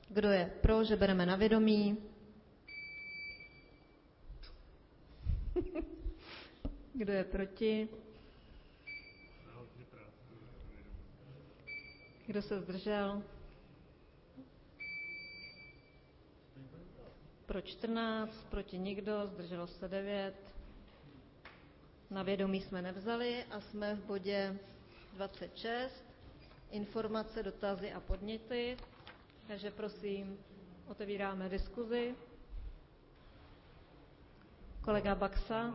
Kdo je pro, že bereme na vědomí? Kdo je proti? Kdo se zdržel? Pro 14, proti nikdo, zdrželo se 9. Na vědomí jsme nevzali a jsme v bodě 26. Informace, dotazy a podněty. Takže prosím, otevíráme diskuzi. Kolega Baxa.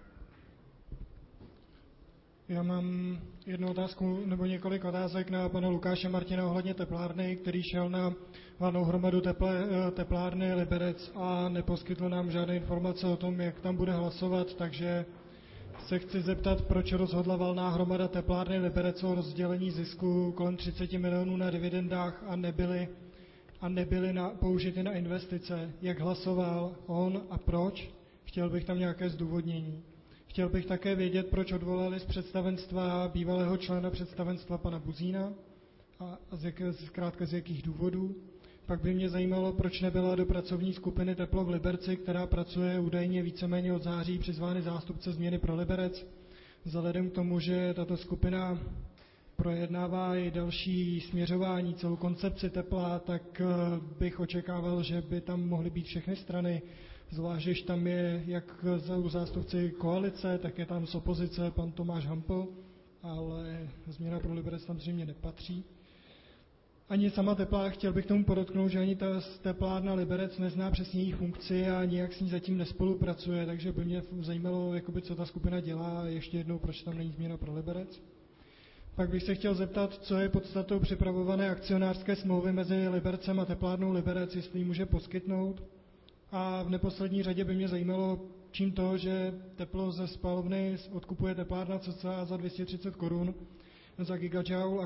Já mám jednu otázku nebo několik otázek na pana Lukáše Martina ohledně teplárny, který šel na valnou hromadu teplárny Liberec a neposkytl nám žádné informace o tom, jak tam bude hlasovat, takže se chci zeptat, proč rozhodla valná hromada teplárny Liberec o rozdělení zisku kolem 30 milionů na dividendách a nebyly použity na investice. Jak hlasoval on a proč? Chtěl bych tam nějaké zdůvodnění. Chtěl bych také vědět, proč odvolali z představenstva bývalého člena představenstva pana Buzína a zkrátka z jakých důvodů. Pak by mě zajímalo, proč nebyla do pracovní skupiny Teplo v Liberci, která pracuje údajně víceméně od září, přizvány zástupce Změny pro Liberec. Vzhledem k tomu, že tato skupina projednává i další směřování, celou koncepci tepla, tak bych očekával, že by tam mohly být všechny strany, zvlášť, když tam je jak zástupci koalice, tak je tam z opozice pan Tomáš Hampl, ale Změna pro Liberec tam zřejmě nepatří. Ani sama tepla, chtěl bych tomu podotknout, že ani ta teplárna Liberec nezná přesně její funkci a nijak s ní zatím nespolupracuje, takže by mě zajímalo, jakoby, co ta skupina dělá a ještě jednou, proč tam není Změna pro Liberec. Pak bych se chtěl zeptat, co je podstatou připravované akcionářské smlouvy mezi Libercem a teplárnou Liberec, jestli ji může poskytnout. A v neposlední řadě by mě zajímalo, čím to, že teplo ze spalovny odkupuje teplárna cca za 230 korun za gigajoule a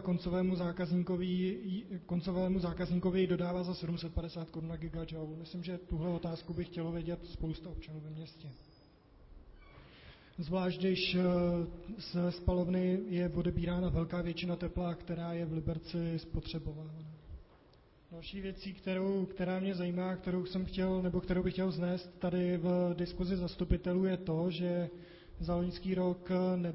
koncovému zákazníkovi ji dodává za 750 korun na gigajoule. Myslím, že tuhle otázku by chtělo vědět spousta občanů ve městě. Zvlášť, když z spalovny je odebírána velká většina tepla, která je v Liberci spotřebována. Další věcí, která mě zajímá, kterou bych chtěl vznést tady v diskuzi zastupitelů, je to, že za loňský rok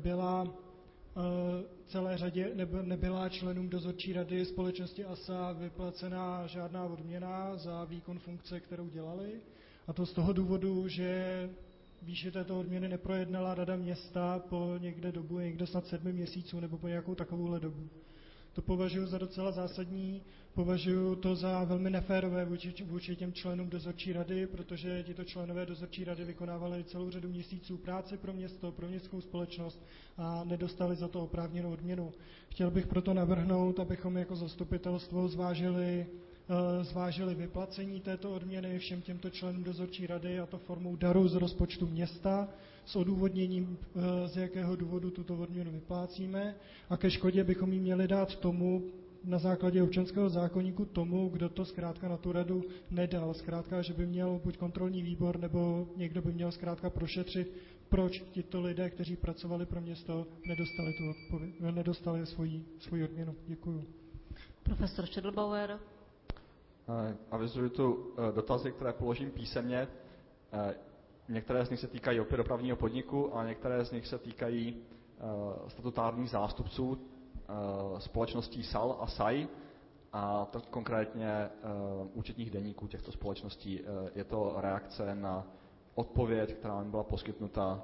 nebyla členům dozorčí rady společnosti ASA vyplacena žádná odměna za výkon funkce, kterou dělali. A to z toho důvodu, že výši této odměny neprojednala rada města po někde snad 7 měsíců nebo po nějakou takovouhle dobu. To považuji za docela zásadní, považuji to za velmi neférové vůči těm členům dozorčí rady, protože tito členové dozorčí rady vykonávali celou řadu měsíců práce pro město, pro městskou společnost a nedostali za to oprávněnou odměnu. Chtěl bych proto navrhnout, abychom jako zastupitelstvo zvážili vyplacení této odměny všem těmto členům dozorčí rady, a to formou daru z rozpočtu města s odůvodněním, z jakého důvodu tuto odměnu vyplácíme, a ke škodě bychom ji měli dát tomu, na základě občanského zákoníku tomu, kdo to zkrátka na tu radu nedal. Zkrátka, že by měl buď kontrolní výbor, nebo někdo by měl zkrátka prošetřit, proč tito lidé, kteří pracovali pro město, nedostali svoji odměnu. Děkuju. Profesor Schädelbauer. Avizuji tu dotazy, které položím písemně. Některé z nich se týkají opět dopravního podniku a některé z nich se týkají statutárních zástupců společností SAL a SAI, a to konkrétně účetních deníků těchto společností. Je to reakce na odpověď, která mi byla poskytnuta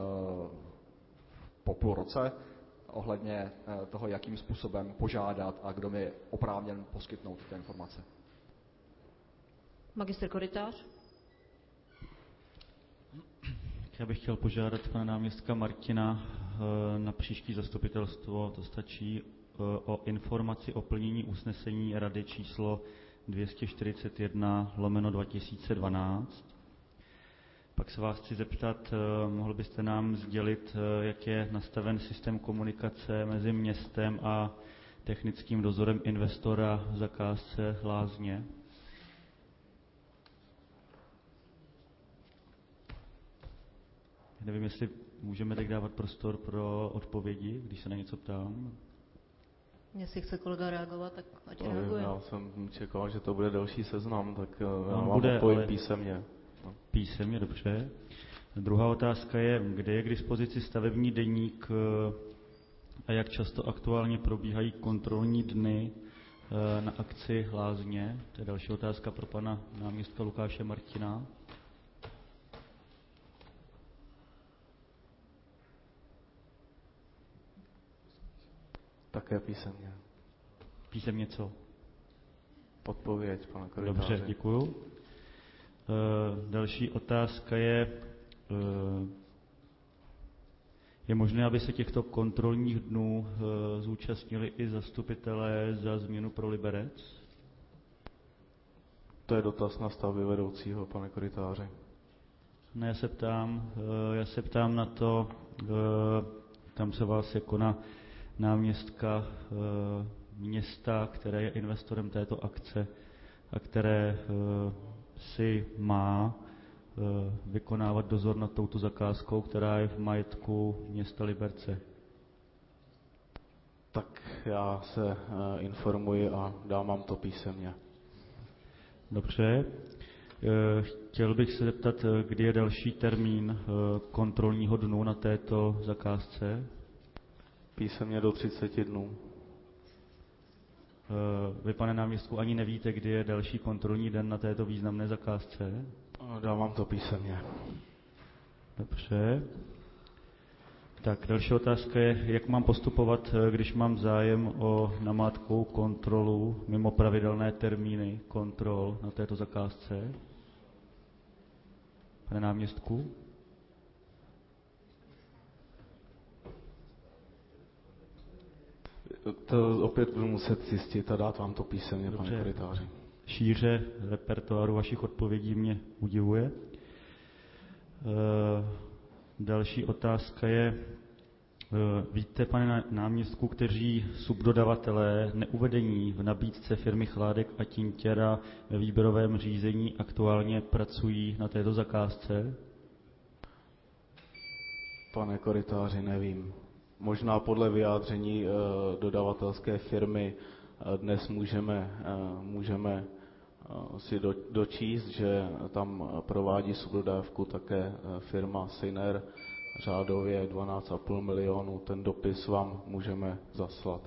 po půl roce ohledně toho, jakým způsobem požádat a kdo mi je oprávněn poskytnout tyto informace. Magistr Korytář. Já bych chtěl požádat pana náměstka Martina na příští zastupitelstvo, to stačí, o informaci o plnění usnesení Rady číslo 241/2012. Pak se vás chci zeptat, mohl byste nám sdělit, jak je nastaven systém komunikace mezi městem a technickým dozorem investora v zakázce Lázně? Nevím, jestli můžeme tak dávat prostor pro odpovědi, když se na něco ptám. Jestli chce kolega reagovat, tak ať reaguje. Já jsem čekal, že to bude další seznam, tak já On vám bude, odpovím ale písemně. Písemně, dobře. Druhá otázka je, kde je k dispozici stavební deník a jak často aktuálně probíhají kontrolní dny na akci Lázně. To je další otázka pro pana náměstka Lukáše Martina. Také písemně. Písemně co? Odpověď, pane korytáři. Dobře, děkuju. Další otázka je možné, aby se těchto kontrolních dnů zúčastnili i zastupitelé za změnu pro Liberec? To je dotaz na stavby vedoucího, pane korytáři. Ne, já se ptám na to, tam se vás jako na náměstka města, které je investorem této akce a které si má vykonávat dozor nad touto zakázkou, která je v majetku města Liberce. Tak já se informuji a dám vám to písemně. Dobře. Chtěl bych se zeptat, kdy je další termín kontrolního dnu na této zakázce? Písemně do 30 dnů. Vy, pane náměstku, ani nevíte, kdy je další kontrolní den na této významné zakázce? Dám vám to písemně. Dobře. Tak, další otázka je, jak mám postupovat, když mám zájem o namátkovou kontrolu mimo pravidelné termíny kontrol na této zakázce? Pane náměstku? To opět budu muset zjistit a dát vám to písemně, Dobře. pane korytáři. Šíře repertoáru vašich odpovědí mě udivuje. Další otázka je, víte, pane náměstku, kteří subdodavatelé neuvedení v nabídce firmy Chládek a Tintěra ve výběrovém řízení aktuálně pracují na této zakázce? Pane korytáři, nevím. Možná podle vyjádření dodavatelské firmy dnes můžeme si dočíst, že tam provádí subdodávku také firma Syner, řádově 12,5 milionu. Ten dopis vám můžeme zaslat.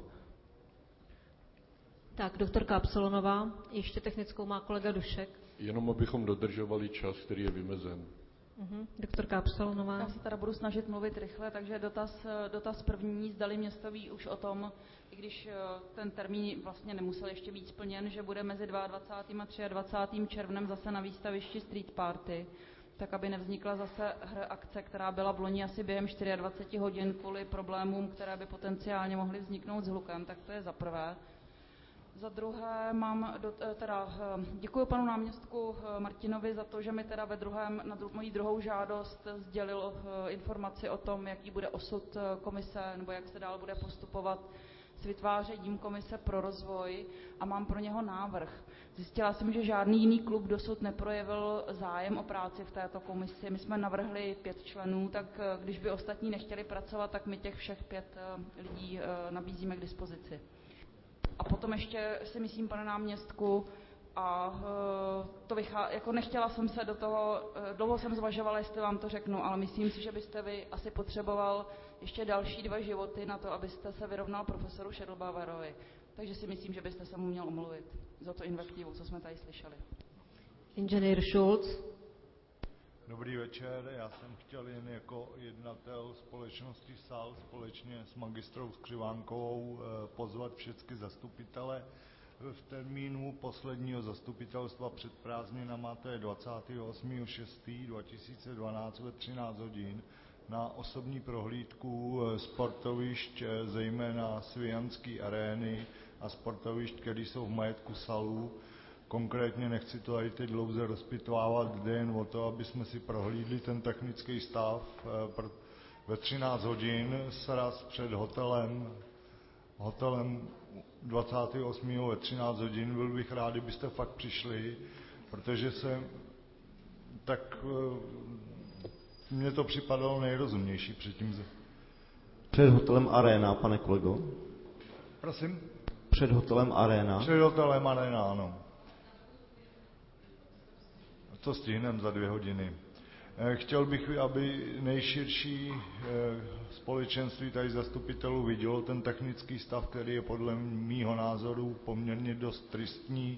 Tak, doktorka Absolonová, ještě technickou má kolega Dušek. Jenom abychom dodržovali čas, který je vymezen. Doktorka Absolonová. Já se teda budu snažit mluvit rychle, takže dotaz první, zdali město ví už o tom, i když ten termín vlastně nemusel ještě být splněn, že bude mezi 22. a 23. červnem zase na výstavišti Street Party, tak aby nevznikla zase akce, která byla v loni asi během 24 hodin kvůli problémům, které by potenciálně mohly vzniknout s hlukem, tak to je za prvé. Za druhé děkuji panu náměstku Martinovi za to, že mi teda na moji druhou žádost sdělil informaci o tom, jaký bude osud komise, nebo jak se dál bude postupovat s vytvářením komise pro rozvoj, a mám pro něho návrh. Zjistila jsem, že žádný jiný klub dosud neprojevil zájem o práci v této komisi. My jsme navrhli 5 členů, tak když by ostatní nechtěli pracovat, tak my těch všech 5 lidí nabízíme k dispozici. A potom ještě si myslím, pane náměstku, a jako nechtěla jsem se do toho, dlouho jsem zvažovala, jestli vám to řeknu, ale myslím si, že byste vy asi potřeboval ještě další 2 životy na to, abyste se vyrovnal profesoru Šedlbauerovi. Takže si myslím, že byste se mu měl omluvit za to invektivu, co jsme tady slyšeli. Inženýr Schulz. Dobrý večer, já jsem chtěl jen jako jednatel společnosti SAL společně s magistrou Skřivánkovou pozvat všechny zastupitele v termínu posledního zastupitelstva před prázdninama, to je 28.6.2012 ve 13 hodin, na osobní prohlídku sportovišť, zejména Svijanské arény a sportovišť, které jsou v majetku SALu. Konkrétně nechci to tady teď dlouze rozpitvávat, jde jen o to, aby jsme si prohlídli ten technický stav. Ve 13 hodin sraz před hotelem 28. ve 13 hodin. Byl bych rád, kdybyste fakt přišli, protože mně to připadalo nejrozumnější předtím. Před hotelem Arena, pane kolego? Prosím? Před hotelem Arena? Před hotelem Arena, ano. To stihneme za 2 hodiny. Chtěl bych, aby nejširší společenství tady zastupitelů vidělo ten technický stav, který je podle mýho názoru poměrně dost tristní.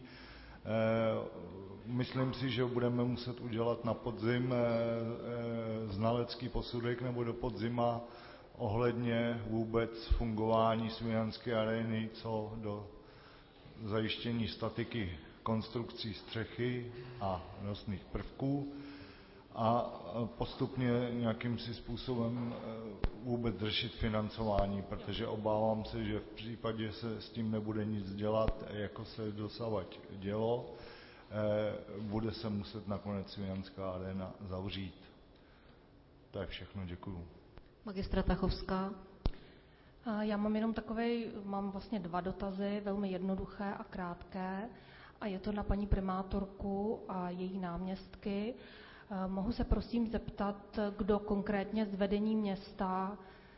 Myslím si, že budeme muset udělat na podzim znalecký posudek nebo do podzima ohledně vůbec fungování Svějanské arény, co do zajištění statiky konstrukcí střechy a nosných prvků a postupně nějakým si způsobem vůbec řešit financování, protože obávám se, že v případě se s tím nebude nic dělat, jako se dosavať dělo, bude se muset nakonec Svějanská aréna zavřít. To je všechno, děkuju. Magistra Tachovská. Já mám vlastně 2 dotazy, velmi jednoduché a krátké, a je to na paní primátorku a její náměstky. Mohu se prosím zeptat, kdo konkrétně z vedení města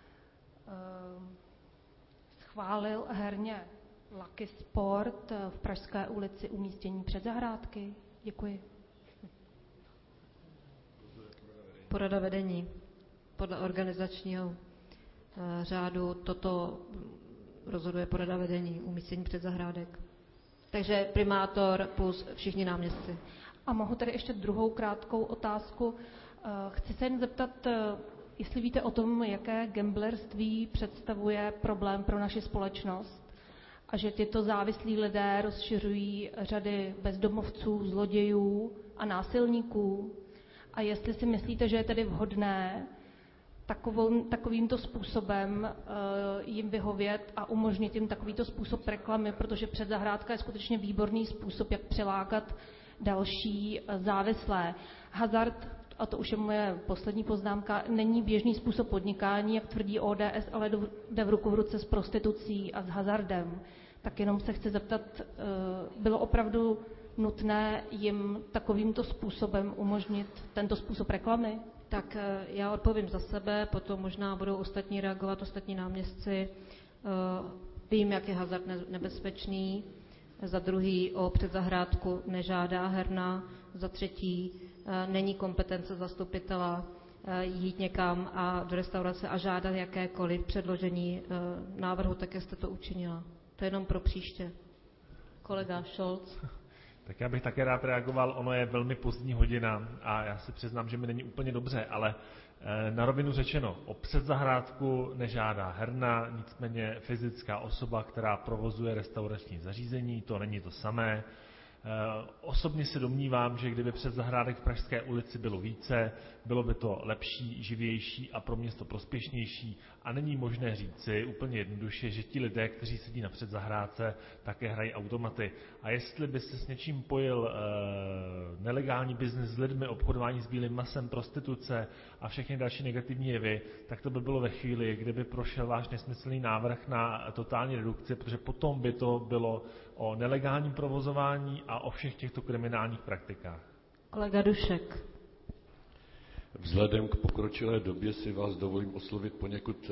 schválil herně Lucky Sport v Pražské ulici umístění před zahrádky? Děkuji. Porada vedení. Podle organizačního řádu toto rozhoduje porada vedení, umístění před zahrádek. Takže primátor plus všichni náměstci. A mohu tady ještě druhou krátkou otázku. Chci se jen zeptat, jestli víte o tom, jaké gamblerství představuje problém pro naši společnost a že tyto závislí lidé rozšiřují řady bezdomovců, zlodějů a násilníků. A jestli si myslíte, že je tedy vhodné takovýmto způsobem jim vyhovět a umožnit jim takovýto způsob reklamy, protože předzahrádka je skutečně výborný způsob, jak přilákat další závislé. Hazard, a to už je moje poslední poznámka, není běžný způsob podnikání, jak tvrdí ODS, ale jde v ruku v ruce s prostitucí a s hazardem. Tak jenom se chci zeptat, bylo opravdu nutné jim takovýmto způsobem umožnit tento způsob reklamy? Tak já odpovím za sebe, potom možná budou ostatní reagovat, ostatní náměstci. Vím, jak je hazard nebezpečný. Za druhý, o předzahrádku nežádá herna. Za třetí, není kompetence zastupitela jít někam a do restaurace a žádat jakékoliv předložení návrhu, tak jak jste to učinila. To je jenom pro příště. Kolega Scholz. Tak já bych také rád reagoval, ono je velmi pozdní hodina a já si přiznám, že mi není úplně dobře, ale na rovinu řečeno, o předzahrádku nežádá herna, nicméně fyzická osoba, která provozuje restaurační zařízení, to není to samé. Osobně se domnívám, že kdyby předzahrádek v Pražské ulici bylo více, bylo by to lepší, živější a pro město prospěšnější a není možné říci úplně jednoduše, že ti lidé, kteří sedí na předzahrádce, také hrají automaty. A jestli by se s něčím pojil nelegální biznis s lidmi, obchodování s bílým masem, prostituce a všechny další negativní jevy, tak to by bylo ve chvíli, kdyby prošel váš nesmyslný návrh na totální redukci, protože potom by to bylo o nelegálním provozování a o všech těchto kriminálních praktikách. Kolega Dušek. Vzhledem k pokročilé době si vás dovolím oslovit poněkud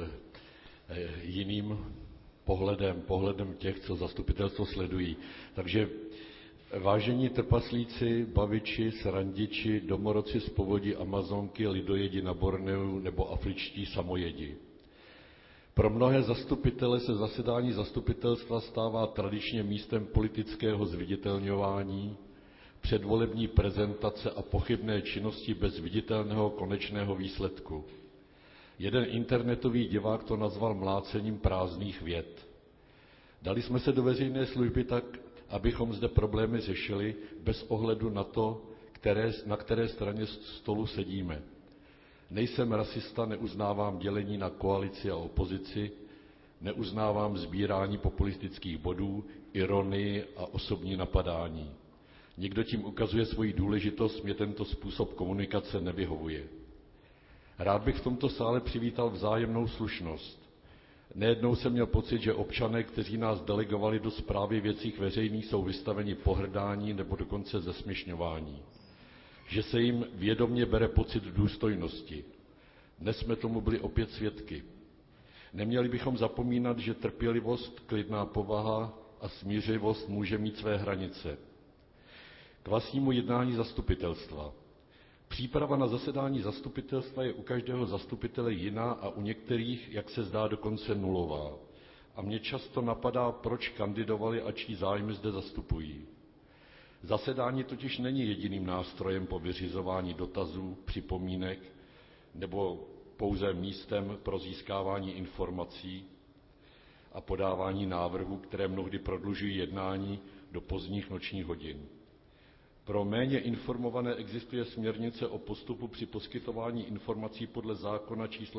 jiným pohledem těch, co zastupitelstvo sledují. Takže vážení trpaslíci, baviči, srandiči, domorodci z povodí Amazonky, lidojedi na Borneu nebo afričtí samojedi. Pro mnohé zastupitele se zasedání zastupitelstva stává tradičně místem politického zviditelňování, předvolební prezentace a pochybné činnosti bez viditelného konečného výsledku. Jeden internetový divák to nazval mlácením prázdných vět. Dali jsme se do veřejné služby tak, abychom zde problémy řešili bez ohledu na to, na které straně stolu sedíme. Nejsem rasista, neuznávám dělení na koalici a opozici, neuznávám sbírání populistických bodů, ironii a osobní napadání. Někdo tím ukazuje svoji důležitost, mě tento způsob komunikace nevyhovuje. Rád bych v tomto sále přivítal vzájemnou slušnost. Nejednou jsem měl pocit, že občané, kteří nás delegovali do správy věcí veřejných, jsou vystaveni pohrdání nebo dokonce zesměšňování. Že se jim vědomě bere pocit důstojnosti. Dnes jsme tomu byli opět svědky. Neměli bychom zapomínat, že trpělivost, klidná povaha a smířivost může mít své hranice. K vlastnímu jednání zastupitelstva. Příprava na zasedání zastupitelstva je u každého zastupitele jiná a u některých, jak se zdá, dokonce nulová. A mě často napadá, proč kandidovali a čí zájmy zde zastupují. Zasedání totiž není jediným nástrojem po vyřizování dotazů, připomínek nebo pouze místem pro získávání informací a podávání návrhů, které mnohdy prodlužují jednání do pozdních nočních hodin. Pro méně informované existuje směrnice o postupu při poskytování informací podle zákona číslo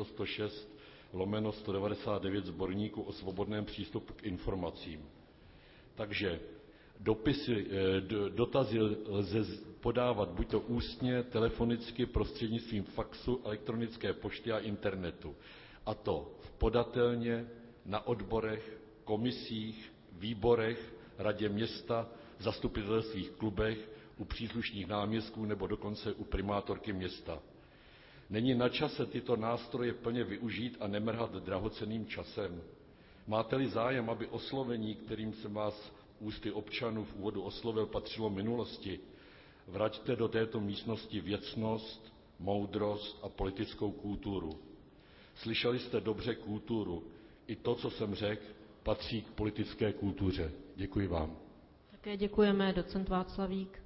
106/199 sborníku o svobodném přístupu k informacím. Takže dotazy lze podávat buď to ústně, telefonicky, prostřednictvím faxu, elektronické pošty a internetu. A to v podatelně, na odborech, komisích, výborech, radě města, zastupitelstvích klubech, u příslušných náměstků nebo dokonce u primátorky města. Není na čase tyto nástroje plně využít a nemrhat drahocenným časem? Máte-li zájem, aby oslovení, kterým jsem vás ústy občanů v úvodu oslovil, patřilo minulosti, vraťte do této místnosti věcnost, moudrost a politickou kulturu. Slyšeli jste dobře kulturu. I to, co jsem řekl, patří k politické kultuře. Děkuji vám. Také děkujeme, docent Václavík.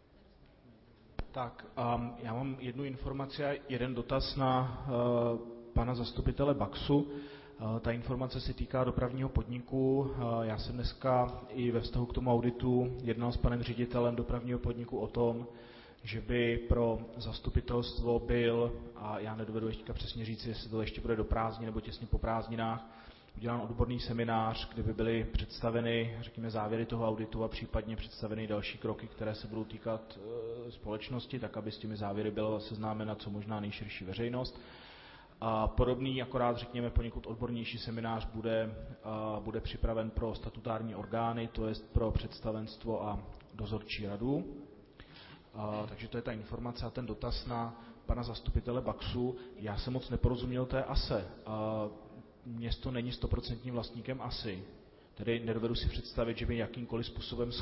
Tak, já mám jednu informaci a jeden dotaz na pana zastupitele Baxu. Ta informace se týká dopravního podniku. Já jsem dneska i ve vztahu k tomu auditu jednal s panem ředitelem dopravního podniku o tom, že by pro zastupitelstvo byl, a já nedovedu ještě přesně říct, jestli to ještě bude do prázdnin nebo těsně po prázdninách, udělán odborný seminář, kde by byly představeny, řekněme, závěry toho auditu a případně představeny další kroky, které se budou týkat společnosti, tak aby s těmi závěry byla seznámena co možná nejširší veřejnost. A podobný, akorát řekněme poněkud odbornější seminář bude připraven pro statutární orgány, to je pro představenstvo a dozorčí radu. Takže to je ta informace a ten dotaz na pana zastupitele Baxu. Já jsem moc neporozuměl té ASE. Město není 100% vlastníkem ASI. Tedy nedovedu si představit, že by jakýmkoliv způsobem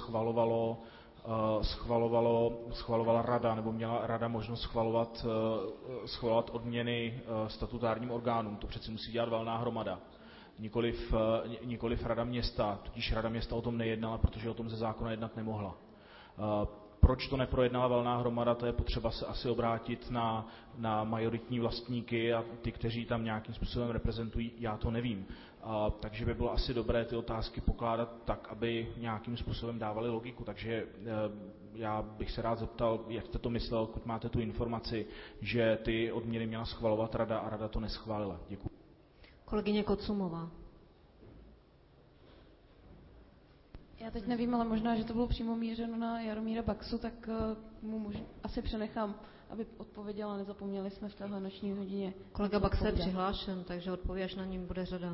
schvalovala rada, nebo měla rada možnost schvalovat odměny statutárním orgánům. To přeci musí dělat valná hromada. Nikoliv rada města, tudíž rada města o tom nejednala, protože o tom ze zákona jednat nemohla. Proč to neprojednala valná hromada, to je potřeba se asi obrátit na majoritní vlastníky a ty, kteří tam nějakým způsobem reprezentují, já to nevím. Takže by bylo asi dobré ty otázky pokládat tak, aby nějakým způsobem dávaly logiku. Takže já bych se rád zeptal, jak jste to myslel, pokud máte tu informaci, že ty odměny měla schvalovat rada a rada to neschválila. Děkuji. Kolegyně Kocumová. Já teď nevím, ale možná, že to bylo přímo mířeno na Jaromíra Baxu, tak mu asi přenechám, aby odpověděla, nezapomněli jsme v téhle noční hodině. Kolega Bax je přihlášen, takže odpoví, až na ním bude řada.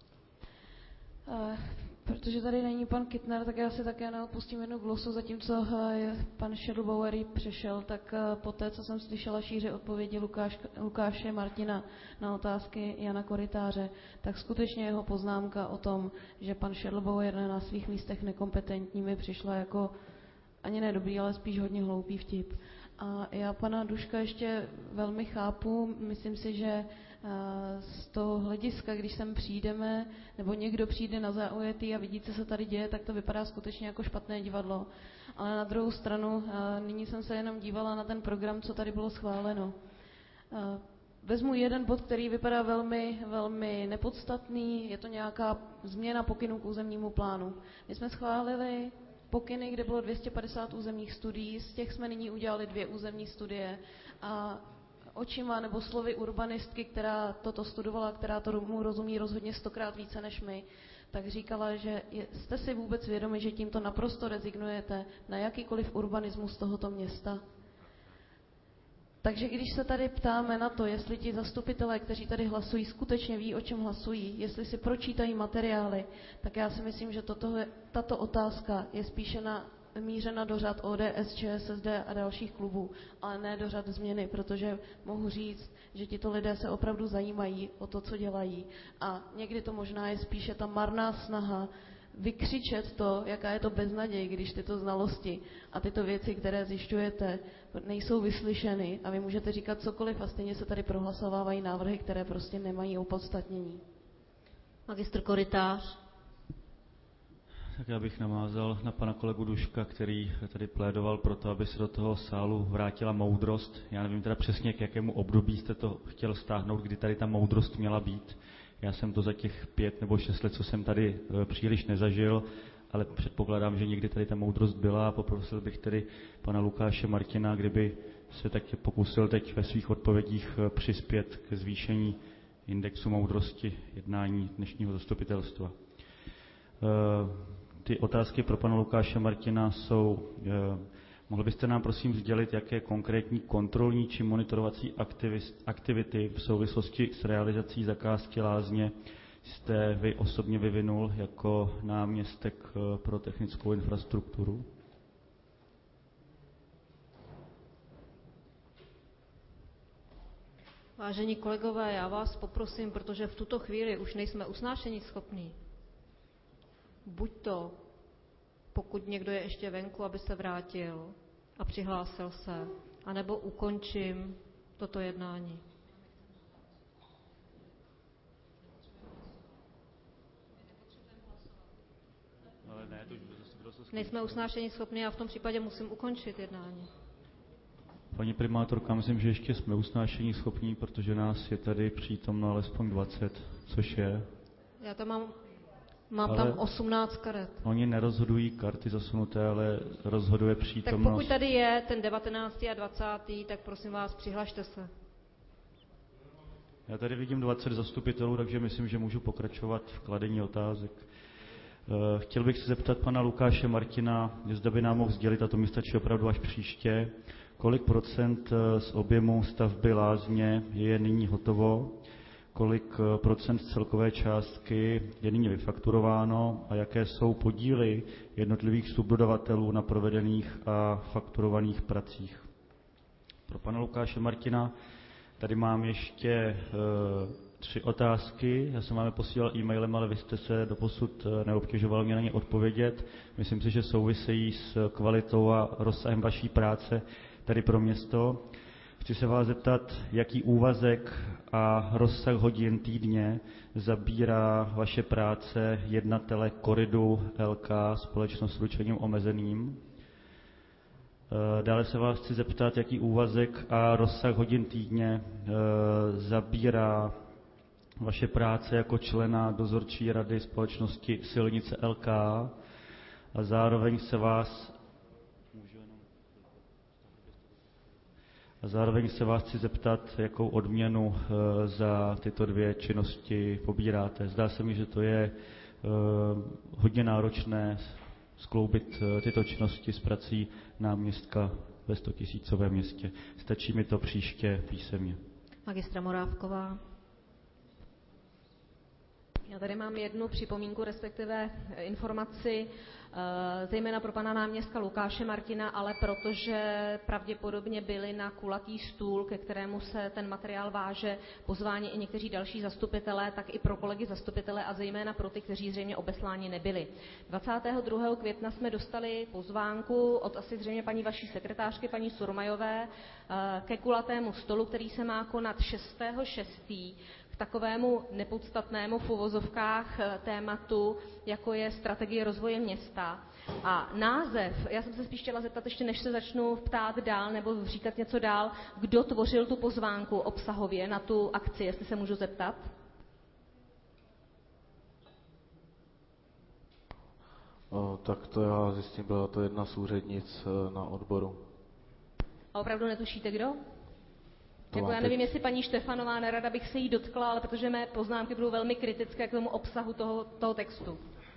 Protože tady není pan Kittner, tak já si také neodpustím jednu glosu, zatímco pan Schädelbauer přešel, tak poté, co jsem slyšela šíře odpovědi Lukáše Martina na otázky Jana Korytáře, tak skutečně jeho poznámka o tom, že pan Schädelbauer je na svých místech nekompetentní, mi přišla jako ani ne dobrý, ale spíš hodně hloupý vtip. A já pana Duška ještě velmi chápu, myslím si, že z toho hlediska, když sem přijdeme, nebo někdo přijde na zaujetý a vidí, co se tady děje, tak to vypadá skutečně jako špatné divadlo. Ale na druhou stranu, nyní jsem se jenom dívala na ten program, co tady bylo schváleno. Vezmu jeden bod, který vypadá velmi, velmi nepodstatný, je to nějaká změna pokynů k územnímu plánu. My jsme schválili pokyny, kde bylo 250 územních studií, z těch jsme nyní udělali 2 územní studie a očima nebo slovy urbanistky, která toto studovala, která tomu rozumí rozhodně 100krát více než my, tak říkala, že jste si vůbec vědomi, že tímto naprosto rezignujete na jakýkoliv urbanismus tohoto města. Takže když se tady ptáme na to, jestli ti zastupitelé, kteří tady hlasují, skutečně ví, o čem hlasují, jestli si pročítají materiály, tak já si myslím, že tato otázka je spíše mířena do řad ODS, ČSSD a dalších klubů, ale ne do řad změny, protože mohu říct, že tito lidé se opravdu zajímají o to, co dělají. A někdy to možná je spíše ta marná snaha vykřičet to, jaká je to beznaděj, když tyto znalosti a tyto věci, které zjišťujete, nejsou vyslyšeny a vy můžete říkat cokoliv a stejně se tady prohlasovávají návrhy, které prostě nemají opodstatnění. Magistr Korytář. Tak já bych navázal na pana kolegu Duška, který tady plédoval pro to, aby se do toho sálu vrátila moudrost. Já nevím teda přesně, k jakému období jste to chtěl stáhnout, kdy tady ta moudrost měla být. Já jsem to za těch 5 nebo 6 let, co jsem tady příliš nezažil, ale předpokládám, že někdy tady ta moudrost byla a poprosil bych tedy pana Lukáše Martina, kdyby se taky pokusil teď ve svých odpovědích přispět ke zvýšení indexu moudrosti jednání dnešního zastupitelstva. Ty otázky pro pana Lukáše Martina jsou, mohl byste nám prosím sdělit, jaké konkrétní kontrolní či monitorovací aktivity v souvislosti s realizací zakázky lázně jste vy osobně vyvinul jako náměstek pro technickou infrastrukturu? Vážení kolegové, já vás poprosím, protože v tuto chvíli už nejsme usnášeníschopní. Buď to, pokud někdo je ještě venku, aby se vrátil a přihlásil se, anebo ukončím toto jednání. Nejsme usnášeníschopní a v tom případě musím ukončit jednání. Paní primátorka, myslím, že ještě jsme usnášeníschopní, protože nás je tady přítomno alespoň 20, což je. Já to mám tam 18 karet. Oni nerozhodují karty zasunuté, ale rozhoduje přítomnost. Tak pokud tady je ten 19. a 20., tak prosím vás, přihlašte se. Já tady vidím 20 zastupitelů, takže myslím, že můžu pokračovat v kladení otázek. Chtěl bych se zeptat pana Lukáše Martina, zda by nám mohl sdělit, a to mi stačí opravdu až příště, kolik procent z objemu stavby lázně je nyní hotovo, kolik procent celkové částky je nyní vyfakturováno a jaké jsou podíly jednotlivých subdodavatelů na provedených a fakturovaných pracích. Pro pana Lukáše Martina tady mám ještě 3 otázky. Já jsem vám je posílal e-mailem, ale vy jste se doposud neobtěžoval mě na ně odpovědět. Myslím si, že souvisejí s kvalitou a rozsahem vaší práce tady pro město. Chci se vás zeptat, jaký úvazek a rozsah hodin týdně zabírá vaše práce jednatele Koridu LK, společnost s ručením omezeným. Dále se vás chci zeptat, jaký úvazek a rozsah hodin týdně zabírá vaše práce jako člena dozorčí rady společnosti Silnice LK a zároveň se vás chci zeptat, jakou odměnu za tyto 2 činnosti pobíráte. Zdá se mi, že to je hodně náročné skloubit tyto činnosti s prací náměstka ve 100 000 městě. Stačí mi to příště písemně. Magistra Morávková. Já tady mám jednu připomínku, respektive informaci, zejména pro pana náměstka Lukáše Martina, ale protože pravděpodobně byli na kulatý stůl, ke kterému se ten materiál váže, pozváni i někteří další zastupitelé, tak i pro kolegy zastupitele a zejména pro ty, kteří zřejmě obesláni nebyli. 22. května jsme dostali pozvánku od asi zřejmě paní vaší sekretářky, paní Surmajové, ke kulatému stolu, který se má konat 6.6. k takovému nepodstatnému v uvozovkách tématu, jako je strategie rozvoje města. A název, já jsem se spíš chtěla zeptat, ještě než se začnu ptát dál nebo říkat něco dál, kdo tvořil tu pozvánku obsahově na tu akci, jestli se můžu zeptat? Tak to já zjistím, byla to jedna z úřednic na odboru. A opravdu netušíte, kdo? To jako já nevím, jestli paní Štefanová, nerada bych se jí dotkla, ale protože mé poznámky budou velmi kritické k tomu obsahu toho textu.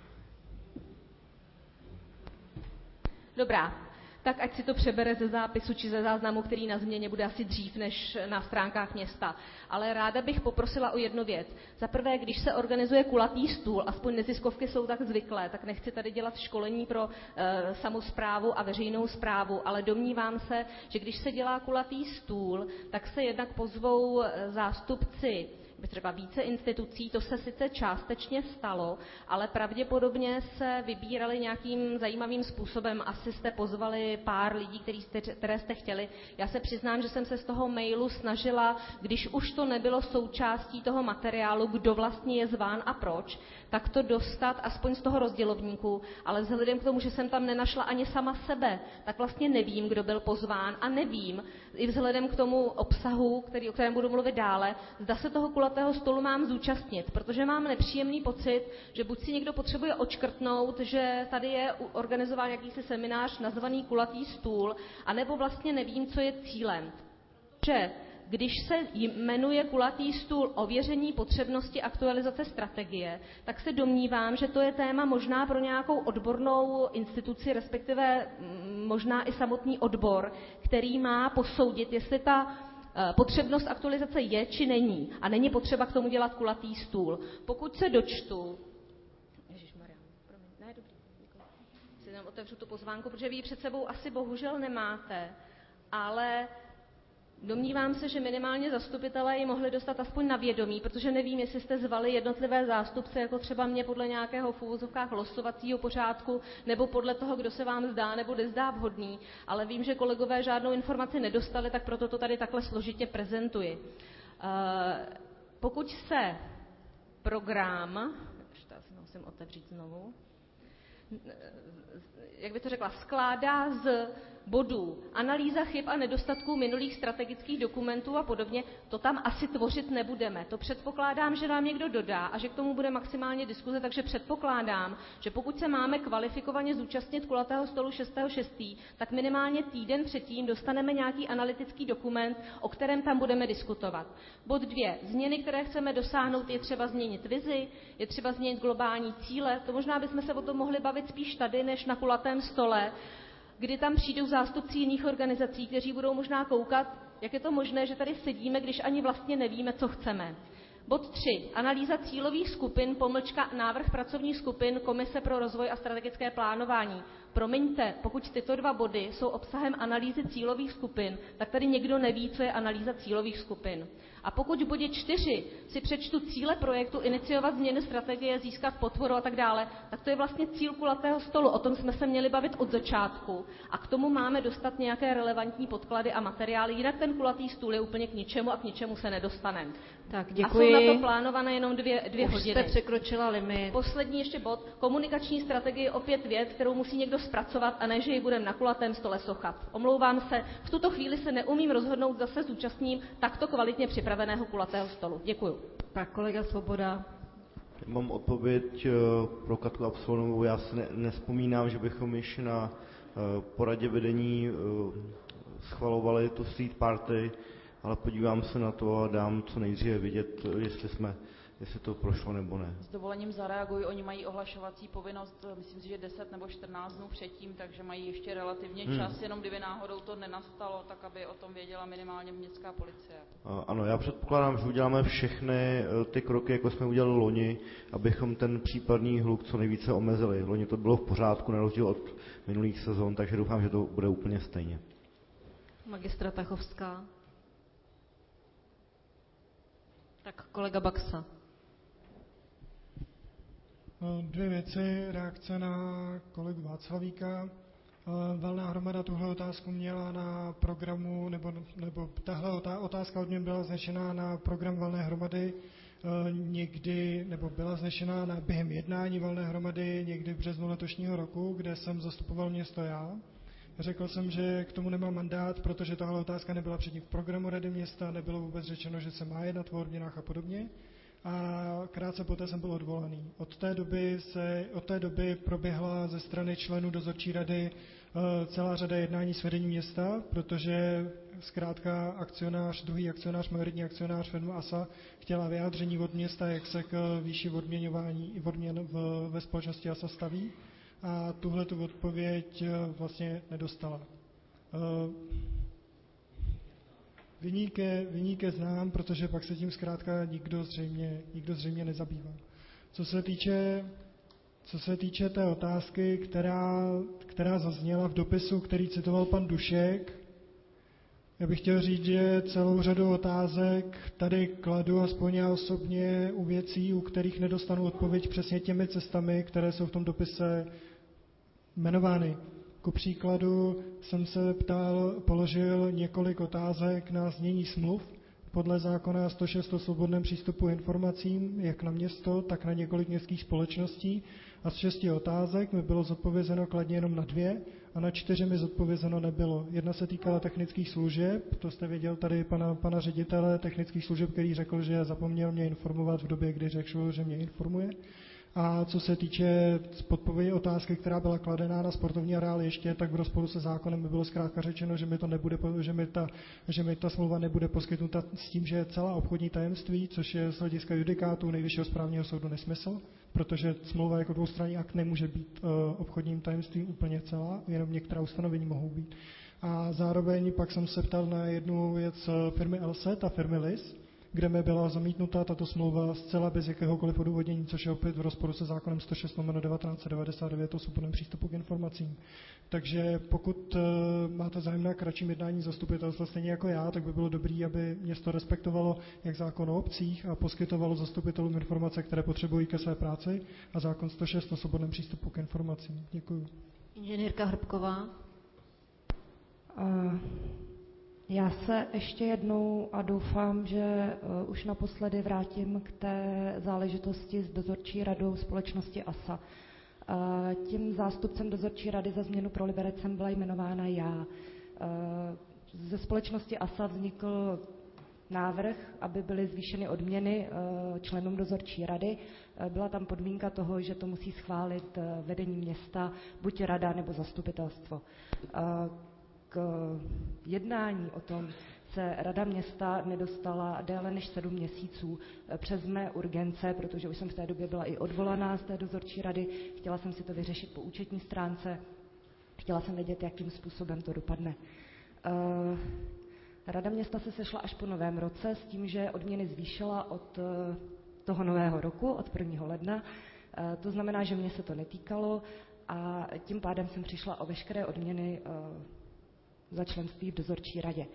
Dobrá, tak ať si to přebere ze zápisu či ze záznamu, který na změně bude asi dřív než na stránkách města. Ale ráda bych poprosila o jednu věc. Za prvé, když se organizuje kulatý stůl, aspoň neziskovky jsou tak zvyklé, tak nechci tady dělat školení pro samosprávu a veřejnou správu, ale domnívám se, že když se dělá kulatý stůl, tak se jednak pozvou zástupci bych řekla, více institucí. To se sice částečně stalo, ale pravděpodobně se vybírali nějakým zajímavým způsobem. Asi jste pozvali pár lidí, které jste chtěli. Já se přiznám, že jsem se z toho mailu snažila, když už to nebylo součástí toho materiálu, kdo vlastně je zván a proč, tak to dostat aspoň z toho rozdělovníku, ale vzhledem k tomu, že jsem tam nenašla ani sama sebe, tak vlastně nevím, kdo byl pozván a nevím, i vzhledem k tomu obsahu, o kterém budu mluvit dále, zda se toho kulatého stolu mám zúčastnit, protože mám nepříjemný pocit, že buď si někdo potřebuje odškrtnout, že tady je organizován jakýsi seminář nazvaný kulatý stůl, anebo vlastně nevím, co je cílem. Že když se jmenuje kulatý stůl ověření potřebnosti aktualizace strategie, tak se domnívám, že to je téma možná pro nějakou odbornou instituci, respektive možná i samotný odbor, který má posoudit, jestli ta potřebnost aktualizace je či není. A není potřeba k tomu dělat kulatý stůl. Pokud se dočtu... Ježišmarja, promiň, ne, dobrý, děkuji. Si jenom otevřu tu pozvánku, protože vy ji před sebou asi bohužel nemáte, ale... Domnívám se, že minimálně zastupitelé ji mohli dostat aspoň na vědomí, protože nevím, jestli jste zvali jednotlivé zástupce, jako třeba mě podle nějakého v uvozovkách losovacího pořádku, nebo podle toho, kdo se vám zdá nebo nezdá vhodný, ale vím, že kolegové žádnou informaci nedostali, tak proto to tady takhle složitě prezentuji. Pokud se program, ještě já si musím otevřít znovu, jak by to řekla, skládá z bodů analýza chyb a nedostatků minulých strategických dokumentů a podobně, to tam asi tvořit nebudeme. To předpokládám, že nám někdo dodá a že k tomu bude maximálně diskuze, takže předpokládám, že pokud se máme kvalifikovaně zúčastnit kulatého stolu 6.6., tak minimálně týden předtím dostaneme nějaký analytický dokument, o kterém tam budeme diskutovat. Bod 2. Změny, které chceme dosáhnout, je třeba změnit vizi, je třeba změnit globální cíle. To možná bychom se o tom mohli bavit spíš tady, než na kulatém stole, kdy tam přijdou zástupci jiných organizací, kteří budou možná koukat, jak je to možné, že tady sedíme, když ani vlastně nevíme, co chceme. Bod 3. Analýza cílových skupin, / návrh pracovních skupin Komise pro rozvoj a strategické plánování. Promiňte, pokud tyto 2 body jsou obsahem analýzy cílových skupin, tak tady někdo neví, co je analýza cílových skupin. A pokud v bodě 4 si přečtu cíle projektu, iniciovat změny strategie, získat podporu a tak dále, tak to je vlastně cíl kulatého stolu. O tom jsme se měli bavit od začátku. A k tomu máme dostat nějaké relevantní podklady a materiály, jinak ten kulatý stůl je úplně k ničemu a k ničemu se nedostaneme. Tak, děkuji. A jsou na to plánované jenom 2 hodiny. Už jste překročila limit. Poslední ještě bod. Komunikační strategie, opět věc, kterou musí někdo zpracovat, a ne, že ji budeme na kulatém stole sochat. Omlouvám se, v tuto chvíli se neumím rozhodnout, zase zúčastním takto kvalitně připraveného kulatého stolu. Děkuju. Tak, kolega Svoboda. Mám odpověď pro Katku Absolnovou. Já si nespomínám, že bychom již na poradě vedení schvalovali tu street party, ale podívám se na to a dám co nejdříve vidět, jestli to prošlo nebo ne. S dovolením zareaguji, oni mají ohlašovací povinnost, myslím si, že 10 nebo 14 dnů předtím, takže mají ještě relativně čas, jenom kdyby náhodou to nenastalo, tak aby o tom věděla minimálně městská policie. Ano, já předpokládám, že uděláme všechny ty kroky, jako jsme udělali loni, abychom ten případný hluk co nejvíce omezili. Loni to bylo v pořádku, na rozdíl od minulých sezon, takže doufám, že to bude úplně stejně. Magistra Tachovská. Tak kolega Baxa. 2 věci, reakce na kolegu Václavíka. Valná hromada tuhle otázku měla na programu, nebo tahle otázka od něj byla vznešená na program valné hromady někdy, nebo byla vznešená během jednání valné hromady někdy v březnu letošního roku, kde jsem zastupoval město já. Řekl jsem, že k tomu nemám mandát, protože tahle otázka nebyla předtím v programu Rady města, nebylo vůbec řečeno, že se má jednat o odměnách a podobně. A krátce poté jsem byl odvolaný. Od té doby proběhla ze strany členů dozorčí rady celá řada jednání s vedením města, protože zkrátka druhý akcionář, majoritní akcionář firma ASA, chtěla vyjádření od města, jak se k výši odměňování i odměn ve společnosti ASA staví. A tuhle tu odpověď vlastně nedostala. Viníke znám, protože pak se tím zkrátka nikdo zřejmě nezabývá. Co se týče té otázky, která zazněla v dopisu, který citoval pan Dušek, Já bych chtěl říct, že celou řadu otázek tady kladu aspoň já osobně u věcí, u kterých nedostanu odpověď přesně těmi cestami, které jsou v tom dopise jmenovány. Ku příkladu jsem se položil několik otázek na znění smluv podle zákona 106 o svobodném přístupu k informacím, jak na město, tak na několik městských společností. A z 6 otázek mi bylo zodpovězeno kladně jenom na 2 a na 4 mi zodpovězeno nebylo. Jedna se týkala technických služeb, to jste věděl tady pana ředitele technických služeb, který řekl, že zapomněl mě informovat v době, kdy řekl, že mě informuje. A co se týče podpovědi otázky, která byla kladená na sportovní areál ještě, tak v rozporu se zákonem by bylo zkrátka řečeno, že mi ta smlouva nebude poskytnuta s tím, že je celá obchodní tajemství, což je z hlediska judikátu Nejvyššího správního soudu nesmysl, protože smlouva jako dvoustranný akt nemůže být obchodním tajemstvím úplně celá, jenom některá ustanovení mohou být. A zároveň pak jsem se ptal na jednu věc firmy Elset a firmy LIS, kde mi byla zamítnuta tato smlouva zcela bez jakéhokoliv odůvodnění, což je opět v rozporu se zákonem 106/1999 o svobodném přístupu k informacím. Takže pokud máte zájem na kratším jednání zastupitelstva stejně jako já, tak by bylo dobré, aby město respektovalo jak zákon o obcích a poskytovalo zastupitelům informace, které potřebují ke své práci, a zákon 106 o svobodném přístupu k informacím. Děkuji. Inženýrka Hrbková. Já se ještě jednou a doufám, že už naposledy vrátím k té záležitosti s dozorčí radou společnosti ASA. Tím zástupcem dozorčí rady za změnu pro Liberec jsem byla jmenována já. Ze společnosti ASA vznikl návrh, aby byly zvýšeny odměny členům dozorčí rady. Byla tam podmínka toho, že to musí schválit vedení města, buď rada nebo zastupitelstvo. K jednání o tom se rada města nedostala déle než 7 měsíců přes mé urgence, protože už jsem v té době byla i odvolaná z té dozorčí rady. Chtěla jsem si to vyřešit po účetní stránce, chtěla jsem vědět, jakým způsobem to dopadne. Rada města se sešla až po novém roce s tím, že odměny zvýšila od toho nového roku, od 1. ledna. To znamená, že mě se to netýkalo a tím pádem jsem přišla o veškeré odměny za členství v dozorčí radě.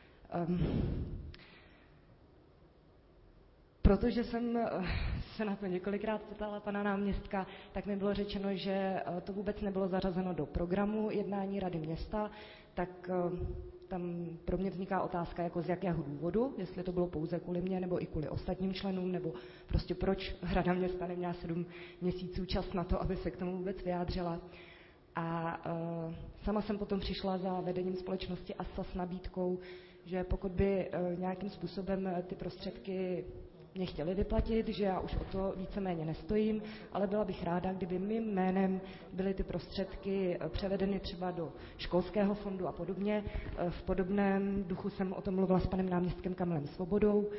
Protože jsem se na to několikrát ptala pana náměstka, tak mi bylo řečeno, že to vůbec nebylo zařazeno do programu jednání rady města, tak tam pro mě vzniká otázka, jako z jakého důvodu, jestli to bylo pouze kvůli mně, nebo i kvůli ostatním členům, nebo prostě proč rada města neměla 7 měsíců čas na to, aby se k tomu vůbec vyjádřila. A sama jsem potom přišla za vedením společnosti ASA s nabídkou, že pokud by nějakým způsobem ty prostředky mě chtěli vyplatit, že já už o to víceméně nestojím, ale byla bych ráda, kdyby mým jménem byly ty prostředky převedeny třeba do školského fondu a podobně. V podobném duchu jsem o tom mluvila s panem náměstkem Kamilem Svobodou.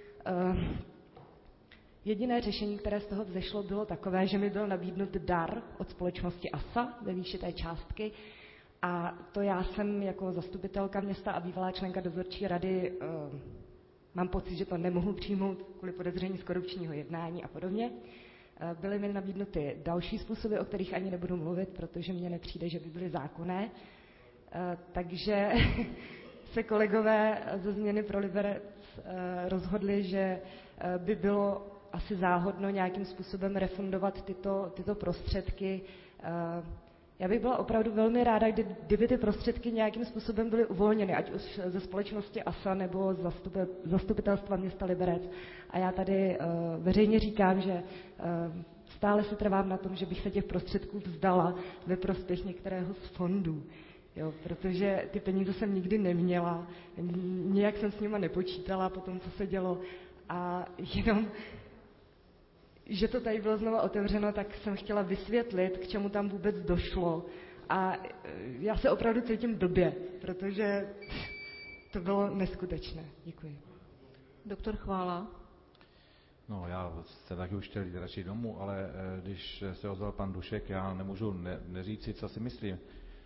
Jediné řešení, které z toho vzešlo, bylo takové, že mi byl nabídnut dar od společnosti ASA ve výši té částky a to já jsem jako zastupitelka města a bývalá členka dozorčí rady mám pocit, že to nemohu přijmout kvůli podezření z korupčního jednání a podobně. Byly mi nabídnuty další způsoby, o kterých ani nebudu mluvit, protože mně nepřijde, že by byly zákonné. Takže se kolegové ze změny pro Liberec rozhodli, že by bylo asi záhodno nějakým způsobem refundovat tyto prostředky. Já bych byla opravdu velmi ráda, kdyby ty prostředky nějakým způsobem byly uvolněny, ať už ze společnosti ASA nebo zastupitelstva města Liberec. A já tady veřejně říkám, že stále se trvám na tom, že bych se těch prostředků vzdala ve prospěch některého z fondů. Jo, protože ty peníze jsem nikdy neměla, nijak jsem s nima nepočítala po tom, co se dělo. A jenom, že to tady bylo znova otevřeno, tak jsem chtěla vysvětlit, k čemu tam vůbec došlo. A já se opravdu cítím blbě, protože to bylo neskutečné. Děkuji. Doktor Chvála. No, já se taky už chtěl jít radši domů, ale když se ozval pan Dušek, já nemůžu neříci, co si myslím.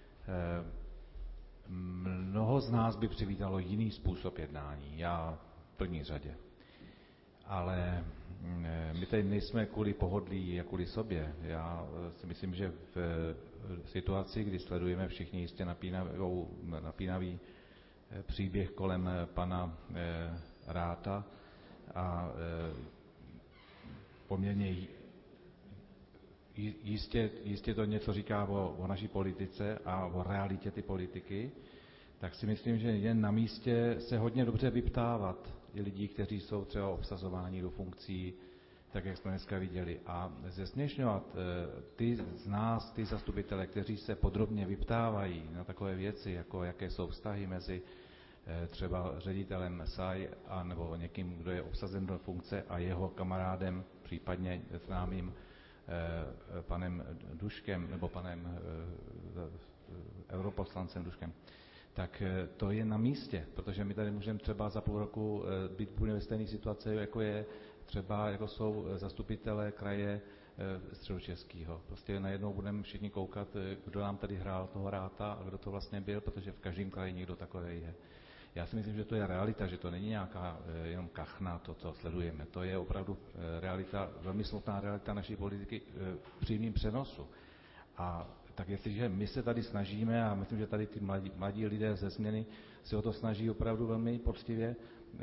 Mnoho z nás by přivítalo jiný způsob jednání, já v první řadě. Ale my tady nejsme kvůli pohodlí a kvůli sobě. Já si myslím, že v situaci, kdy sledujeme všichni jistě napínavý příběh kolem pana Ratha a poměrně jistě to něco říká o naší politice a o realitě ty politiky, tak si myslím, že je na místě se hodně dobře vyptávat i lidí, kteří jsou třeba obsazováni do funkcí, tak jak jsme dneska viděli. A zesměšňovat ty z nás, ty zastupitele, kteří se podrobně vyptávají na takové věci, jako jaké jsou vztahy mezi třeba ředitelem SAI a nebo někým, kdo je obsazen do funkce a jeho kamarádem, případně známým panem Duškem nebo panem europoslancem Duškem, tak to je na místě, protože my tady můžeme třeba za půl roku být úplně ve stejné situaci, jako jsou zastupitelé kraje Středočeského. Prostě najednou budeme všichni koukat, kdo nám tady hrál toho Ratha a kdo to vlastně byl, protože v každém kraji někdo takový je. Já si myslím, že to je realita, že to není nějaká jenom kachna, to, co sledujeme. To je opravdu realita, velmi smutná realita naší politiky v přímém přenosu. A tak jestliže my se tady snažíme, a myslím, že tady ty mladí lidé ze změny se o to snaží opravdu velmi poctivě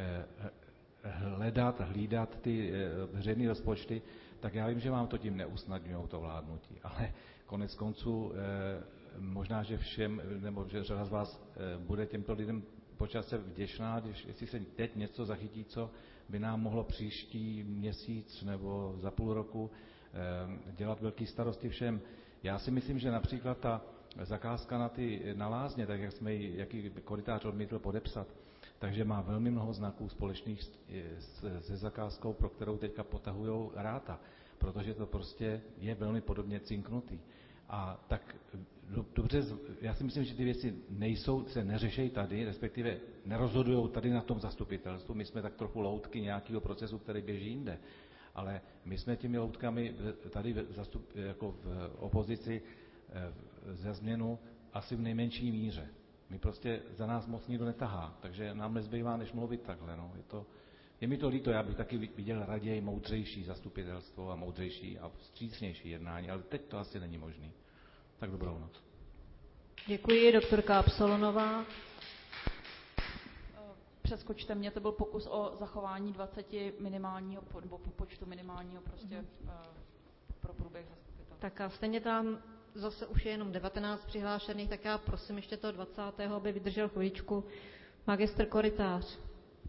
hlídat ty veřejné rozpočty, tak já vím, že vám to tím neusnadňují to vládnutí. Ale konec konců možná, že všem, nebo že řada z vás bude těmto lidem počase vděčná, jestli se teď něco zachytí, co by nám mohlo příští měsíc nebo za půl roku dělat velký starosti všem. Já si myslím, že například ta zakázka na lázně, tak jak jsme ji, jaký korytář odmítl podepsat, takže má velmi mnoho znaků společných se zakázkou, pro kterou teďka potahují Ratha, protože to prostě je velmi podobně cinknutý. A tak dobře, já si myslím, že ty věci se neřešejí tady, respektive nerozhodují tady na tom zastupitelstvu. My jsme tak trochu loutky nějakého procesu, který běží jinde. Ale my jsme těmi loutkami tady jako v opozici za změnu asi v nejmenší míře. My prostě za nás moc nikdo netahá, takže nám nezbývá, než mluvit takhle. No. Je mi to líto, já bych taky viděl raději moudřejší zastupitelstvo a moudřejší a vstřícnější jednání, ale teď to asi není možný. Tak dobrou noc. Děkuji, doktorka Absolonová. Přeskočte mě, to byl pokus o zachování 20 minimálního, nebo počtu minimálního prostě pro průběh zastupitelstva. Tak a stejně tam zase už je jenom 19 přihlášených, tak já prosím ještě toho 20. aby vydržel chvíličku. Magistr Korytář.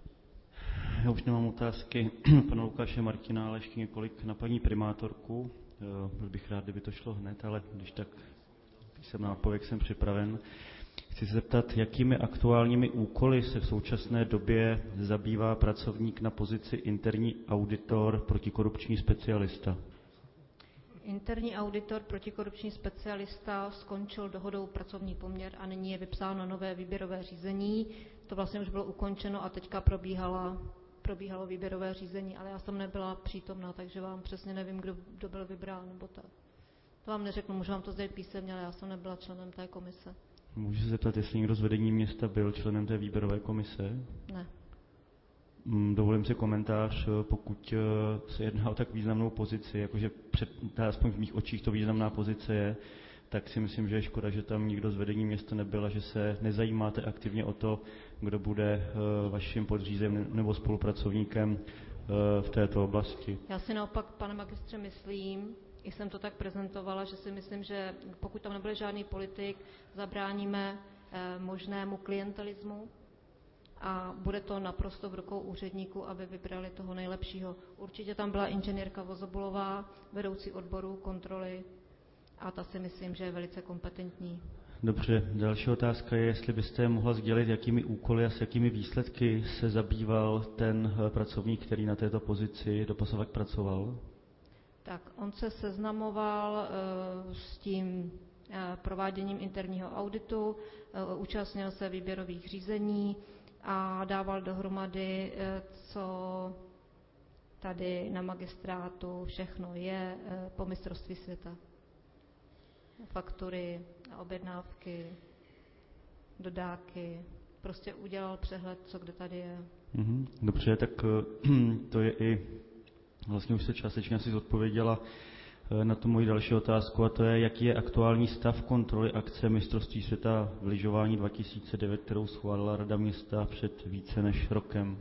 Já už nemám otázky pana Lukáše Martina, ale ještě několik na paní primátorku. Byl bych rád, kdyby to šlo hned, ale když tak písemná odpověď, jsem připraven. Chci se zeptat, jakými aktuálními úkoly se v současné době zabývá pracovník na pozici interní auditor protikorupční specialista? Interní auditor protikorupční specialista skončil dohodou pracovní poměr a nyní je vypsáno nové výběrové řízení. To vlastně už bylo ukončeno a teďka probíhalo výběrové řízení, ale já jsem nebyla přítomná, takže vám přesně nevím, kdo byl vybrán, nebo tak. To vám neřeknu, můžu vám to sdělit písemně, ale já jsem nebyla členem té komise. Můžu se zeptat, jestli někdo z vedení města byl členem té výběrové komise? Ne. Dovolím si komentář, pokud se jedná o tak významnou pozici, jakože aspoň v mých očích to významná pozice je, tak si myslím, že je škoda, že tam nikdo z vedení města nebyl a že se nezajímáte aktivně o to, kdo bude vaším podřízeným nebo spolupracovníkem v této oblasti. Já si naopak, pane magistře, myslím, i jsem to tak prezentovala, že si myslím, že pokud tam nebude žádný politik, zabráníme možnému klientelismu a bude to naprosto v rukou úředníků, aby vybrali toho nejlepšího. Určitě tam byla inženýrka Vozobulová, vedoucí odboru kontroly, a ta si myslím, že je velice kompetentní. Dobře, další otázka je, jestli byste mohla sdělit, jakými úkoly a s jakými výsledky se zabýval ten pracovník, který na této pozici doposavad pracoval? Tak, on se seznamoval s tím prováděním interního auditu, účastnil se výběrových řízení a dával dohromady, co tady na magistrátu všechno je po mistrovství světa. Faktury, objednávky, dodáky, prostě udělal přehled, co kde tady je. Dobře, tak to je i, vlastně už se částečně asi zodpověděla na tu moji další otázku, a to je, jaký je aktuální stav kontroly akce mistrovství světa v lyžování 2009, kterou schválila Rada města před více než rokem.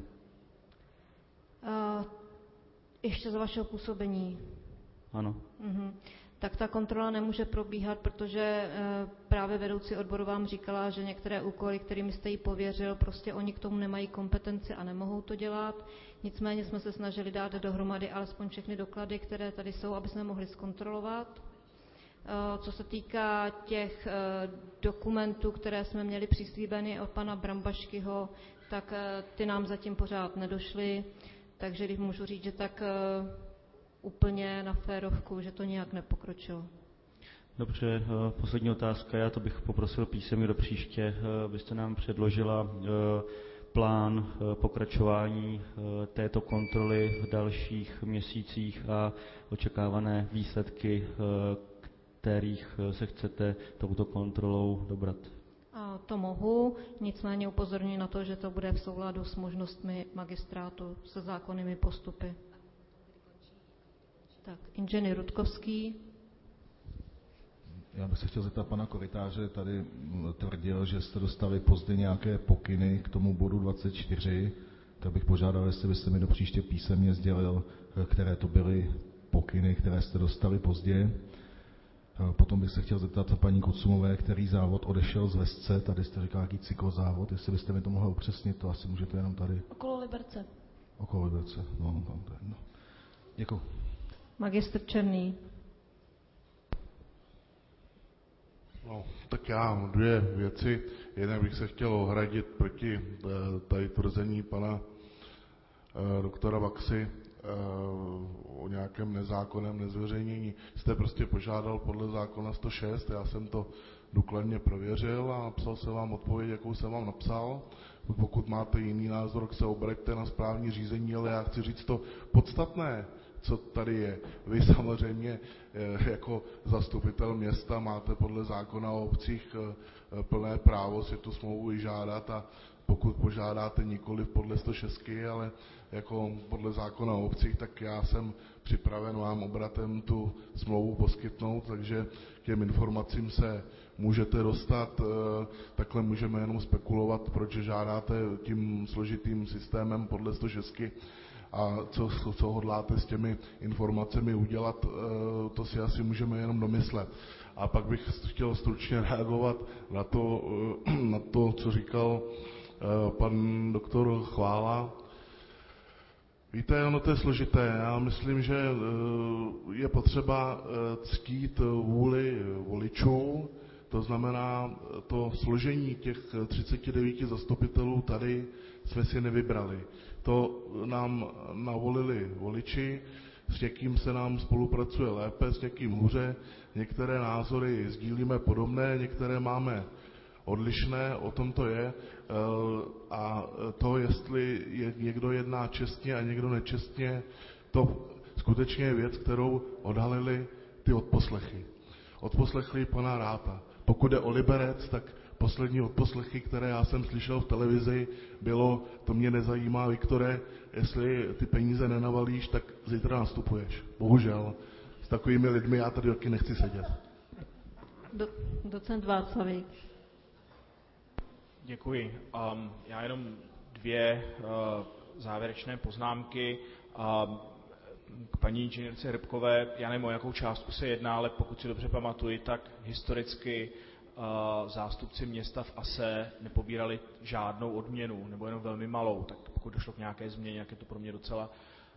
Ještě za vašeho působení. Ano. Tak ta kontrola nemůže probíhat, protože právě vedoucí odboru vám říkala, že některé úkoly, kterými jste jí pověřil, prostě oni k tomu nemají kompetenci a nemohou to dělat. Nicméně jsme se snažili dát dohromady alespoň všechny doklady, které tady jsou, aby jsme mohli zkontrolovat. Co se týká těch dokumentů, které jsme měli přislíbeny od pana Brambaškyho, tak ty nám zatím pořád nedošly. Takže když můžu říct, že tak úplně na férovku, že to nějak nepokročilo. Dobře, poslední otázka. Já to bych poprosil písemně do příště, abyste nám předložila plán pokračování této kontroly v dalších měsících a očekávané výsledky, kterých se chcete touto kontrolou dobrat. A to mohu, nicméně upozorňuji na to, že to bude v souladu s možnostmi magistrátu, se zákonnými postupy. Tak, inženýr Rudkovský. Já bych se chtěl zeptat pana korytáře, tady tvrdil, že jste dostali pozdě nějaké pokyny k tomu bodu 24, tak bych požádal, jestli byste mi do příště písemně sdělil, které to byly pokyny, které jste dostali pozdě. Potom bych se chtěl zeptat paní Kocumové, který závod odešel z Vesce, tady jste říkal nějaký cyklozávod, jestli byste mi to mohla upřesnit, to asi můžete jenom tady. Okolo Liberce. Okolo Liberce, no, to je jedno. Děkuji. Magistr Černý. No, tak já mám dvě věci. Jednak bych se chtěl ohradit proti tady tvrzení pana doktora Baxy o nějakém nezákonném nezveřejnění. Jste prostě požádal podle zákona 106, já jsem to důkladně prověřil a napsal jsem vám odpověď, jakou jsem vám napsal. Pokud máte jiný názor, se obraťte na správní řízení, ale já chci říct to podstatné, co tady je. Vy samozřejmě jako zastupitel města máte podle zákona o obcích plné právo si tu smlouvu vyžádat a pokud požádáte nikoliv podle 106, ale jako podle zákona o obcích, tak já jsem připraven vám obratem tu smlouvu poskytnout, takže k těm informacím se můžete dostat. Takhle můžeme jenom spekulovat, proč žádáte tím složitým systémem podle 106 a co hodláte s těmi informacemi udělat, to si asi můžeme jenom domyslet. A pak bych chtěl stručně reagovat na to, co říkal pan doktor Chvála. Víte, ono to je složité. Já myslím, že je potřeba ctít vůli voličů, to znamená to složení těch 39 zastupitelů tady jsme si nevybrali. To nám navolili voliči, s někým se nám spolupracuje lépe, s někým hůře, některé názory sdílíme podobné, některé máme odlišné, o tom to je. A to, jestli někdo jedná čestně a někdo nečestně, to skutečně je věc, kterou odhalili ty odposlechy. Odposlechli pana Ráta. Pokud je o Liberec, tak poslední odposlechy, které já jsem slyšel v televizi, bylo, to mě nezajímá, Viktore, jestli ty peníze nenavalíš, tak zítra nastupuješ. Bohužel. S takovými lidmi já tady taky nechci sedět. Docent Václavík. Děkuji. Já jenom dvě závěrečné poznámky. K paní inženýrce Rybkové, já nevím, o jakou částku se jedná, ale pokud si dobře pamatuji, tak historicky zástupci města v ASE nepobírali žádnou odměnu, nebo jenom velmi malou. Tak pokud došlo k nějaké změně, jak je to pro mě docela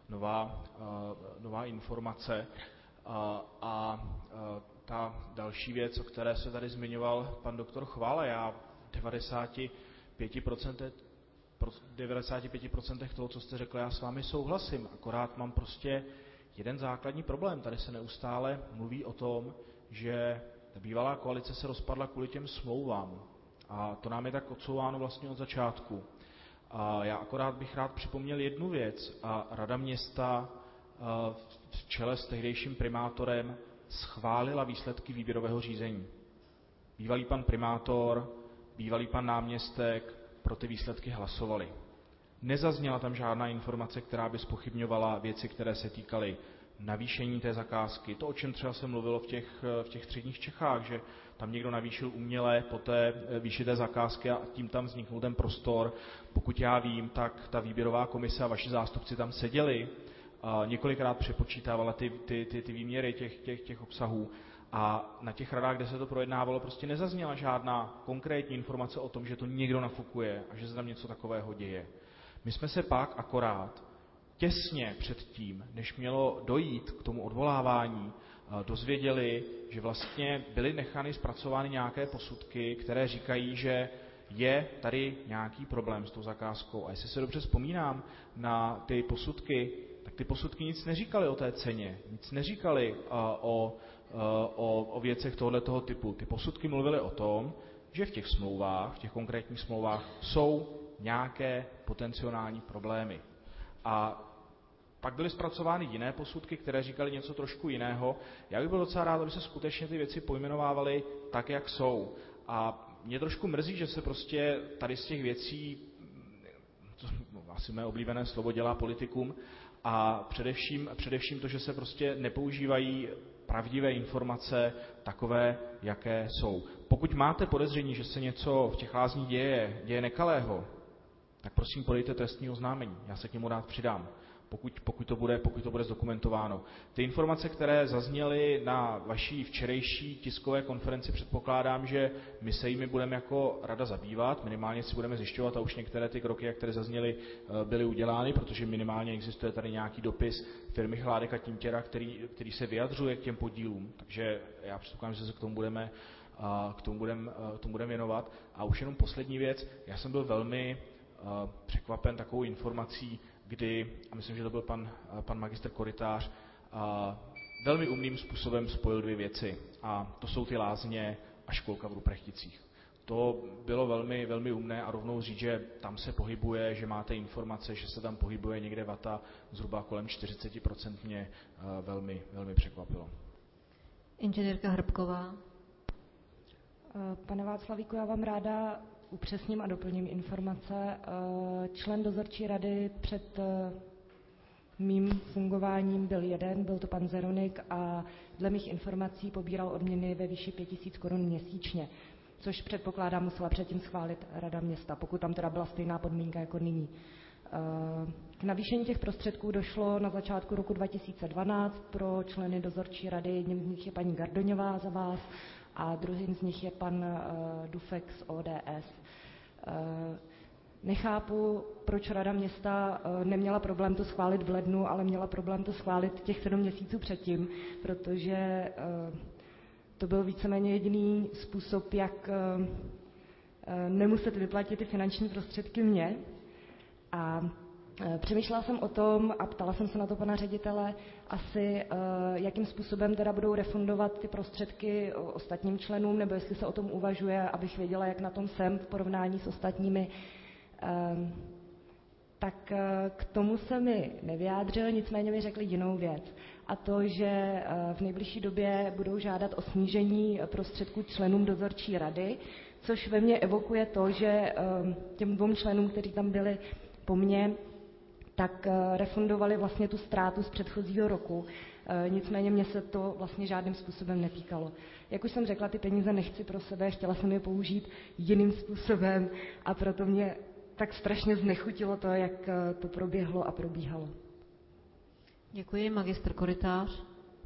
nová informace. A ta další věc, o které se tady zmiňoval pan doktor Chvála, já 95% toho, co jste řekl, já s vámi souhlasím, akorát mám prostě jeden základní problém. Tady se neustále mluví o tom, že ta bývalá koalice se rozpadla kvůli těm smlouvám. A to nám je tak odsouváno vlastně od začátku. A já akorát bych rád připomněl jednu věc. A Rada města v čele s tehdejším primátorem schválila výsledky výběrového řízení. Bývalý pan primátor, bývalý pan náměstek pro ty výsledky hlasovali. Nezazněla tam žádná informace, která by zpochybňovala věci, které se týkaly navýšení té zakázky, to, o čem třeba se mluvilo v těch středních Čechách, že tam někdo navýšil uměle po té výši té zakázky a tím tam vzniknul ten prostor. Pokud já vím, tak ta výběrová komise a vaši zástupci tam seděli, několikrát přepočítávala ty výměry těch obsahů a na těch radách, kde se to projednávalo, prostě nezazněla žádná konkrétní informace o tom, že to někdo nafukuje a že se tam něco takového děje. My jsme se pak akorát těsně před tím, než mělo dojít k tomu odvolávání, dozvěděli, že vlastně byly nechány zpracovány nějaké posudky, které říkají, že je tady nějaký problém s tou zakázkou. A jestli se dobře vzpomínám na ty posudky, tak ty posudky nic neříkaly o té ceně, nic neříkaly o věcech tohoto typu. Ty posudky mluvily o tom, že v těch smlouvách, v těch konkrétních smlouvách jsou nějaké potenciální problémy. A pak byly zpracovány jiné posudky, které říkaly něco trošku jiného. Já bych byl docela rád, aby se skutečně ty věci pojmenovávaly tak, jak jsou. A mě trošku mrzí, že se prostě tady z těch věcí, asi mé oblíbené slovo, dělá politikum, a především to, že se prostě nepoužívají pravdivé informace takové, jaké jsou. Pokud máte podezření, že se něco v těch lázních děje nekalého, tak prosím podejte trestní oznámení. Já se k němu rád přidám, pokud to bude zdokumentováno. Ty informace, které zazněly na vaší včerejší tiskové konferenci, předpokládám, že my se jimi budeme jako rada zabývat, minimálně si budeme zjišťovat, a už některé ty kroky, jak které zazněly, byly udělány, protože minimálně existuje tady nějaký dopis firmy Chládek a Tintěra, který se vyjadřuje k těm podílům, takže já předpokládám, že se k tomu budeme věnovat. A už jenom poslední věc, já jsem byl velmi překvapen takovou informací, kdy, a myslím, že to byl pan magistr Korytář, velmi umným způsobem spojil dvě věci. A to jsou ty lázně a školka v Ruprechticích. To bylo velmi, velmi umné a rovnou říct, že tam se pohybuje, že máte informace, že se tam pohybuje někde vata zhruba kolem 40%, mě velmi, velmi překvapilo. Inženýrka Hrbková. Pane Václavíku, já vám ráda upřesním a doplním informace. Člen dozorčí rady před mým fungováním byl jeden, byl to pan Zeronik a dle mých informací pobíral odměny ve výši 5 000 korun měsíčně, což předpokládám musela předtím schválit rada města, pokud tam teda byla stejná podmínka jako nyní. K navýšení těch prostředků došlo na začátku roku 2012 pro členy dozorčí rady. Jedním z nich je paní Gardoňová za vás a druhým z nich je pan Dufek z ODS. Nechápu, proč rada města neměla problém to schválit v lednu, ale měla problém to schválit těch 7 měsíců předtím, protože to byl víceméně jediný způsob, jak nemuset vyplatit ty finanční prostředky mně. A přemýšlela jsem o tom a ptala jsem se na to pana ředitele asi, jakým způsobem teda budou refundovat ty prostředky ostatním členům, nebo jestli se o tom uvažuje, abych věděla, jak na tom jsem v porovnání s ostatními. Tak k tomu se mi nevyjádřil, nicméně mi řekli jinou věc. A to, že v nejbližší době budou žádat o snížení prostředků členům dozorčí rady, což ve mně evokuje to, že těm 2 členům, kteří tam byli po mně, tak refundovali vlastně tu ztrátu z předchozího roku. Nicméně mě se to vlastně žádným způsobem netýkalo. Jak už jsem řekla, ty peníze nechci pro sebe, chtěla jsem je použít jiným způsobem a proto mě tak strašně znechutilo to, jak to proběhlo a probíhalo. Děkuji. Magistr Korytář.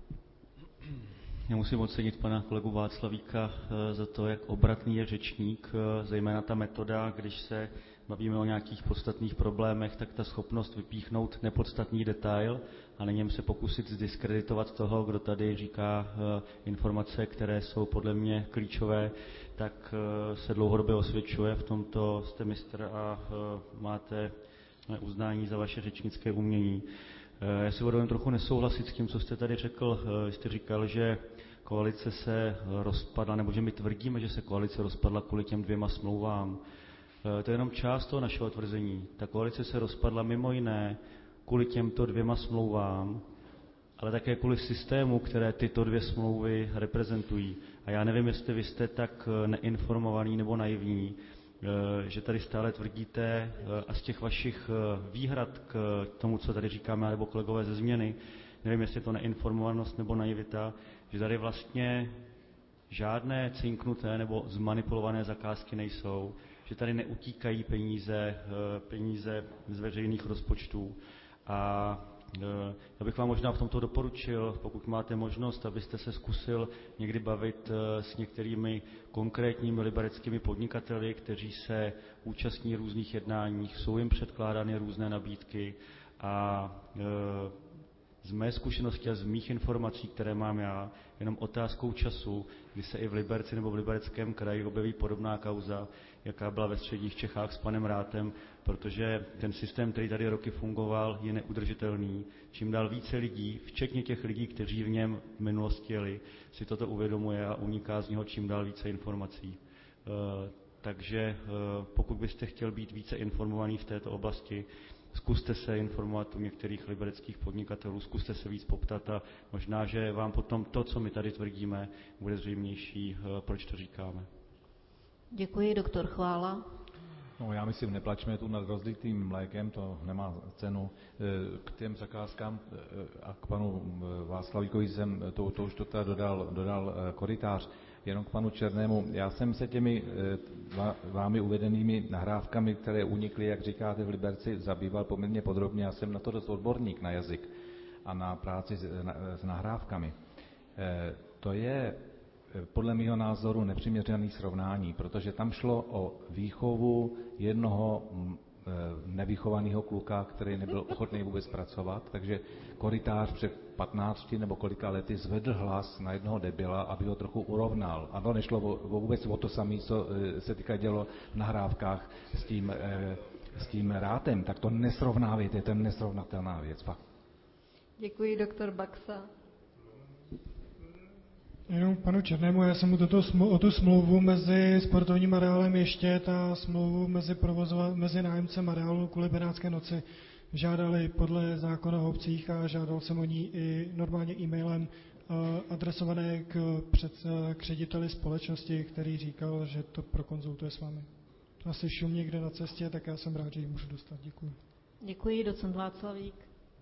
Já musím ocenit pana kolegu Václavíka za to, jak obratný je řečník, zejména ta metoda, když se bavíme o nějakých podstatných problémech, tak ta schopnost vypíchnout nepodstatný detail a na něm se pokusit zdiskreditovat toho, kdo tady říká informace, které jsou podle mě klíčové, tak se dlouhodobě osvědčuje. V tomto jste mistr a máte mé uznání za vaše řečnické umění. Já si dovolím trochu nesouhlasit s tím, co jste tady řekl. Jste říkal, že koalice se rozpadla, nebo že my tvrdíme, že se koalice rozpadla kvůli těm 2 smlouvám. To je jenom část toho našeho tvrzení. Ta koalice se rozpadla mimo jiné kvůli těmto 2 smlouvám, ale také kvůli systému, které tyto 2 smlouvy reprezentují. A já nevím, jestli vy jste tak neinformovaný nebo naivní, že tady stále tvrdíte a z těch vašich výhrad k tomu, co tady říkáme, nebo kolegové ze změny, nevím, jestli je to neinformovanost nebo naivita, že tady vlastně žádné cinknuté nebo zmanipulované zakázky nejsou, že tady neutíkají peníze z veřejných rozpočtů. A já bych vám možná v tomto doporučil, pokud máte možnost, abyste se zkusil někdy bavit s některými konkrétními libereckými podnikateli, kteří se účastní různých jednání, jsou jim předkládány různé nabídky a z mé zkušenosti a z mých informací, které mám já, jenom otázkou času, kdy se i v Liberci nebo v Libereckém kraji objeví podobná kauza, jaká byla ve středních Čechách s panem Rátem, protože ten systém, který tady roky fungoval, je neudržitelný. Čím dál více lidí, včetně těch lidí, kteří v něm v minulosti jeli, si toto uvědomuje a uniká z něho čím dál více informací. Takže pokud byste chtěl být více informovaný v této oblasti, zkuste se informovat u některých libereckých podnikatelů, zkuste se víc poptat a možná, že vám potom to, co my tady tvrdíme, bude zřejmější, proč to říkáme. Děkuji, doktor Chvála. No, já myslím, neplačme tu nad rozlitým mlékem, to nemá cenu. K těm zakázkám a k panu Václavíkovi jsem to už to dodal korytář. Jenom k panu Černému. Já jsem se těmi vámi uvedenými nahrávkami, které unikly, jak říkáte, v Liberci, zabýval poměrně podrobně. Já jsem na to dost odborník na jazyk a na práci s nahrávkami. To je podle mého názoru nepřiměřené srovnání, protože tam šlo o výchovu jednoho nevychovaného kluka, který nebyl ochotný vůbec pracovat, takže korytář před 15 nebo kolika lety zvedl hlas na jednoho debila, aby ho trochu urovnal. Ano, nešlo vůbec o to samé, co se týká dělo v nahrávkách s tím Rátem, tak to nesrovnávejte, to je nesrovnatelná věc. Fakt. Děkuji, doktor Baxa. Jenom panu Černému, já jsem o tu smlouvu mezi sportovním areálem ještě ta smlouvu mezi nájemcem areálu kvůli Benátské noci žádali podle zákona o obcích a žádal jsem o ní i normálně e-mailem adresované k řediteli společnosti, který říkal, že to prokonzultuje s vámi. Asi šum někde na cestě, tak já jsem rád, že ji můžu dostat. Děkuji. Děkuji, docent Václavík.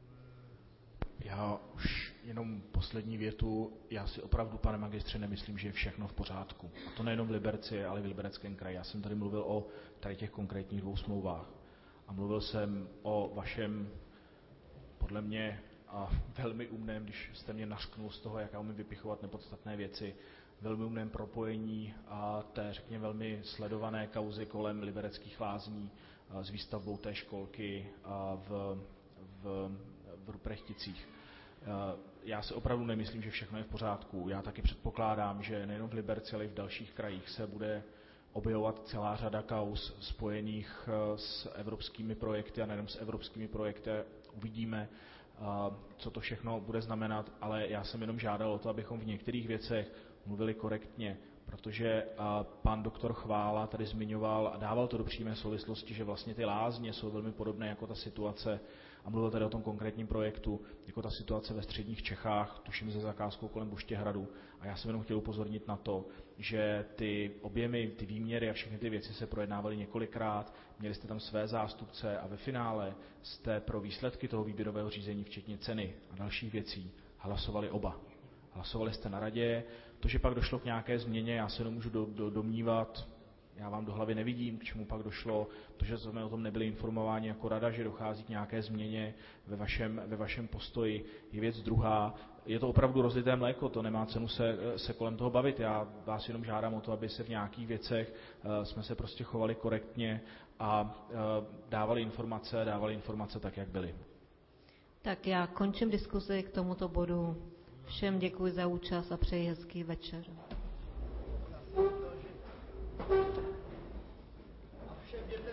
Já už jenom poslední větu. Já si opravdu, pane magistře, nemyslím, že je všechno v pořádku. A to nejenom v Liberci, ale i v Libereckém kraji. Já jsem tady mluvil o tady těch konkrétních 2 smlouvách. A mluvil jsem o vašem, podle mě, a velmi umném, když jste mě nařknul z toho, jak já umím vypichovat nepodstatné věci, velmi umném propojení a té, řekněme, velmi sledované kauzy kolem Libereckých lázní s výstavbou té školky v Ruprechticích. Já si opravdu nemyslím, že všechno je v pořádku. Já taky předpokládám, že nejenom v Liberci, ale i v dalších krajích se bude objevovat celá řada kauz spojených s evropskými projekty a nejenom s evropskými projekty. Uvidíme, co to všechno bude znamenat, ale já jsem jenom žádal o to, abychom v některých věcech mluvili korektně, protože pan doktor Chvála tady zmiňoval a dával to do přímé souvislosti, že vlastně ty lázně jsou velmi podobné jako ta situace, a mluvil tady o tom konkrétním projektu, jako ta situace ve středních Čechách, tuším se zakázkou kolem Buštěhradu. A já jsem jenom chtěl upozornit na to, že ty objemy, ty výměry a všechny ty věci se projednávaly několikrát, měli jste tam své zástupce a ve finále jste pro výsledky toho výběrového řízení, včetně ceny a dalších věcí, hlasovali oba. Hlasovali jste na radě, to, že pak došlo k nějaké změně, já se nemůžu domnívat, já vám do hlavy nevidím, k čemu pak došlo, to, že jsme o tom nebyli informováni jako rada, že dochází k nějaké změně ve vašem postoji, je věc druhá. Je to opravdu rozlité mléko, to nemá cenu se kolem toho bavit. Já vás jenom žádám o to, aby se v nějakých věcech jsme se prostě chovali korektně a dávali informace tak, jak byly. Tak já končím diskuzi k tomuto bodu. Všem děkuji za účast a přeji hezký večer.